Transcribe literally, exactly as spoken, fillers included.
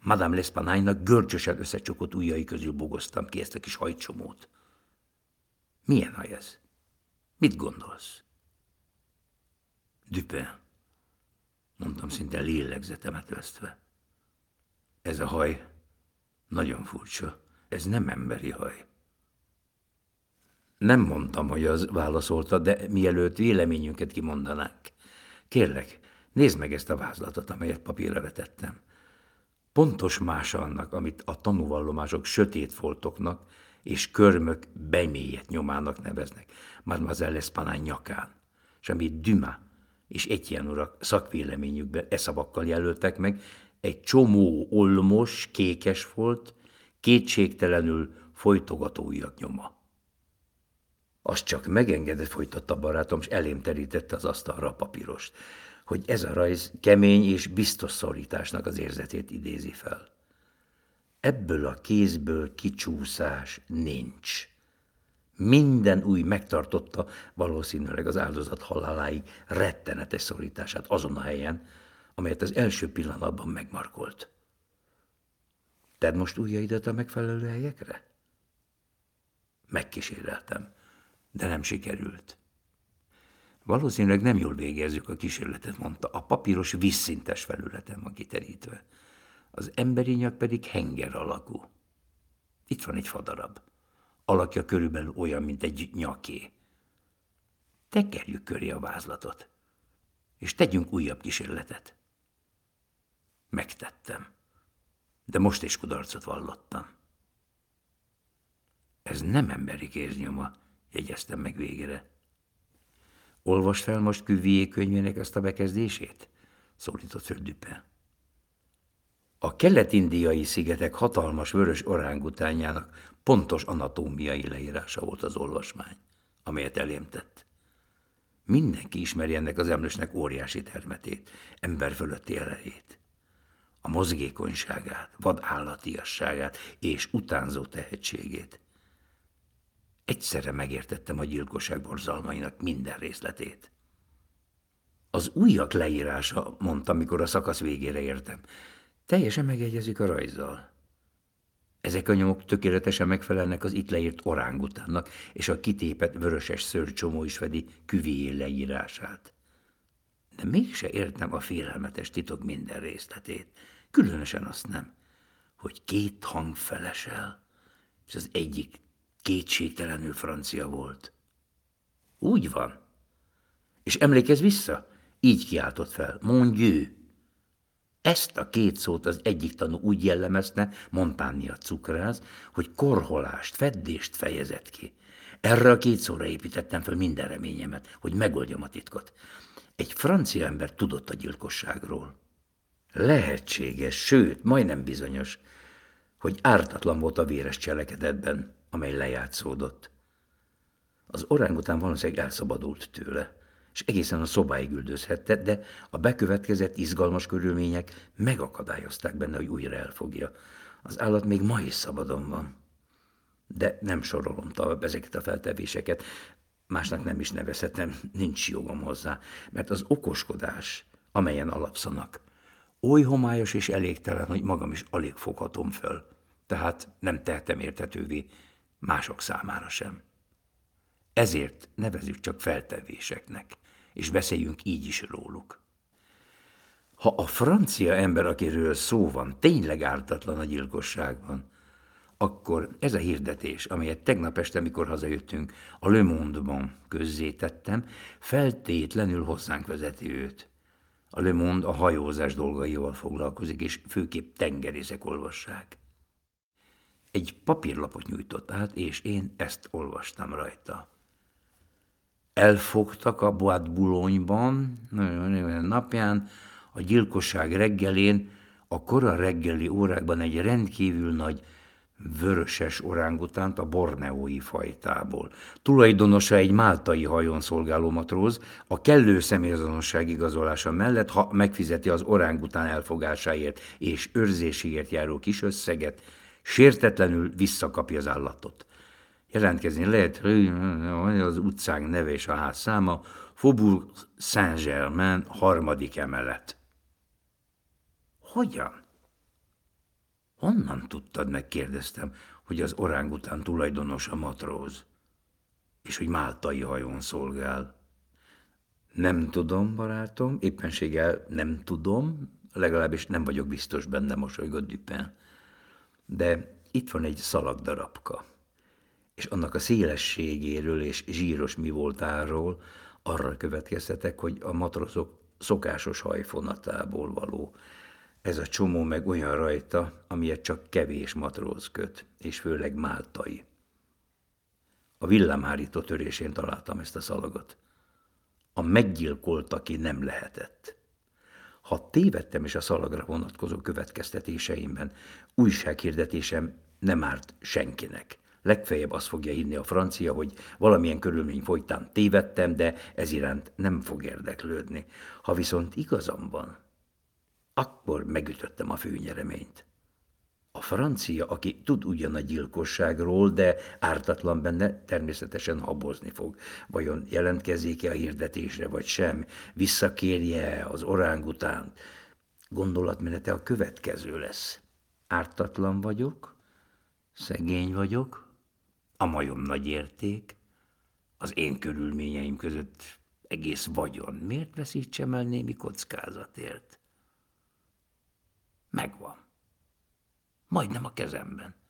Madame L'Espanagne-nak görcsösen összecsukott ujjai közül bogoztam ki ezt a kis hajcsomót. Milyen haj ez? Mit gondolsz? Dupin, mondtam szinte lélegzetemet vesztve. Ez a haj nagyon furcsa, ez nem emberi haj. Nem mondtam, hogy az válaszolta, de mielőtt véleményünket kimondanánk. Kérlek, nézd meg ezt a vázlatot, amelyet papírra vetettem. Pontos mása annak, amit a tanúvallomások sötét foltoknak és körmök bemélyett nyomának neveznek Mademoiselle L'Espanagne nyakán, és amit Dumas és Etienne urak szakvéleményükben e szavakkal jelöltek meg, egy csomó olmos, kékes folt, kétségtelenül folytogató ujjak nyoma. Azt csak megengedett, folytatta a barátom, és elém terítette az asztalra a papírost, hogy ez a rajz kemény és biztos szorításnak az érzetét idézi fel. Ebből a kézből kicsúszás nincs. Minden új megtartotta valószínűleg az áldozat haláláig rettenetes szorítását azon a helyen, amelyet az első pillanatban megmarkolt. Tedd most ujjaidat a megfelelő helyekre? Megkíséreltem, de nem sikerült. Valószínűleg nem jól végezzük a kísérletet, mondta. A papíros vízszintes felületen van kiterítve. Az emberi nyak pedig henger alakú. Itt van egy fadarab. Alakja körülbelül olyan, mint egy nyaké. Tekerjük köré a vázlatot, és tegyünk újabb kísérletet. Megtettem, de most is kudarcot vallottam. Ez nem emberi kéznyoma, jegyeztem meg végre. Olvasd fel most Cuvier könyvének ezt a bekezdését? Szólított föl Dupin. A kelet-indiai szigetek hatalmas vörös orángutánjának pontos anatómiai leírása volt az olvasmány, amelyet elém tett. Mindenki ismeri ennek az emlősnek óriási termetét, ember fölötti erejét, a mozgékonyságát, vadállatiasságát és utánzó tehetségét. Egyszerre megértettem a gyilkosság borzalmainak minden részletét. Az ujjak leírása, mondtam, mikor a szakasz végére értem, teljesen megegyezik a rajzzal. Ezek a nyomok tökéletesen megfelelnek az itt leírt orángutánnak, és a kitépett vöröses szőrcsomó is fedi Cuvier leírását. De mégse értem a félelmetes titok minden részletét, különösen azt nem, hogy két hang felesel, és az egyik kétségtelenül francia volt. Úgy van. És emlékezz vissza? Így kiáltott fel. Mon Dieu! Ezt a két szót az egyik tanú úgy jellemezte, Montagny cukrász, hogy korholást, feddést fejezett ki. Erre a két szóra építettem fel minden reményemet, hogy megoldjam a titkot. Egy francia ember tudott a gyilkosságról. Lehetséges, sőt, majdnem bizonyos, hogy ártatlan volt a véres cselekedetben, amely lejátszódott. Az orángután valószínűleg elszabadult tőle, és egészen a szobáig üldözhette, de a bekövetkezett izgalmas körülmények megakadályozták benne, hogy újra elfogja. Az állat még ma is szabadon van. De nem sorolom tovább ezeket a feltevéseket, másnak nem is nevezhetem, nincs jogom hozzá, mert az okoskodás, amelyen alapszanak, oly homályos és elégtelen, hogy magam is alig foghatom föl, tehát nem tehetem érthetővé mások számára sem. Ezért nevezzük csak feltevéseknek, és beszéljünk így is róluk. Ha a francia ember, akiről szó van, tényleg ártatlan a gyilkosságban, akkor ez a hirdetés, amelyet tegnap este, mikor hazajöttünk, a Le Monde-ban közzétettem, feltétlenül hozzánk vezeti őt. A Le Monde a hajózás dolgaival foglalkozik, és főképp tengerészek olvassák. Egy papírlapot nyújtott át, és én ezt olvastam rajta. Elfogtak a Bois de Boulogne-ban napján, a gyilkosság reggelén, a kora reggeli órákban egy rendkívül nagy vöröses orángutánt a borneói fajtából. Tulajdonosa egy máltai hajón szolgáló matróz, a kellő személyazonosság igazolása mellett, ha megfizeti az orángután elfogásáért és őrzéséért járó kis összeget, sértetlenül visszakapja az állatot. Jelentkezni lehet, az utcánk neve és a ház száma, Faubourg Saint-Germain, harmadik emelet. Hogyan? Honnan tudtad, megkérdeztem, hogy az orángután tulajdonos a matróz, és hogy máltai hajón szolgál? Nem tudom, barátom, éppenséggel nem tudom, legalábbis nem vagyok biztos benne, mosolygott Dupin. De itt van egy szalagdarabka, és annak a szélességéről és zsíros mi voltáról arra következtetek, hogy a matrosok szokásos hajfonatából való. Ez a csomó meg olyan rajta, amilyet csak kevés matróz köt, és főleg máltai. A villámhárító törésén találtam ezt a szalagot. A meggyilkolt, aki nem lehetett. Ha tévedtem is a szalagra vonatkozó következtetéseimben, újsághirdetésem nem árt senkinek. Legfeljebb azt fogja hinni a francia, hogy valamilyen körülmény folytán tévedtem, de ez iránt nem fog érdeklődni. Ha viszont igazam van, akkor megütöttem a főnyereményt. A francia, aki tud ugyan a gyilkosságról, de ártatlan benne, természetesen habozni fog. Vajon jelentkezik-e a hirdetésre, vagy sem? Visszakérje az orángutánt? Gondolatmenete a következő lesz. Ártatlan vagyok, szegény vagyok, a majom nagy érték, az én körülményeim között egész vagyon. Miért veszítsem el némi kockázatért? Megvan. Majdnem a kezemben.